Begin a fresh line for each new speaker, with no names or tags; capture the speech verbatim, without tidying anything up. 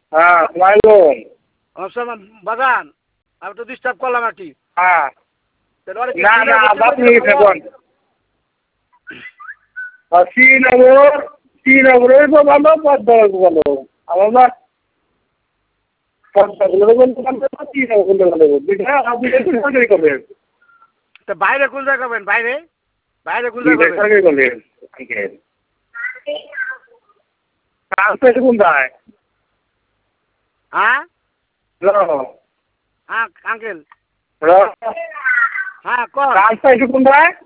হ্যাঁ মাইলুম
অসমান বাগান আমি তো ডিস্টার্ব করলাম আর কি
হ্যাঁ
তাহলে কি
না না
শ্রীনগর
আপনি
দিলে ভালো হয়?
দেখুন শ্রীনগর শ্রীনগরের তো ভালো পদ্মার ভালো আমার না পদ্মাগুলো বলতে ভালো শ্রীনগর ভালো দুইটা আপনি একটু সরকারি করবেন
তা বাইরে কোন জায়গা করবেন বাইরে বাইরে কোন
দুইটা
জায়গা করবেন
সরকারি করবেন ট্রান্সপোর্ট কোনটায়
হ্যাঁ
হ্যালো
হ্যাঁ আঙ্কেল
হ্যালো
হ্যাঁ কর
ট্রান্সপোর্ট কোনটায়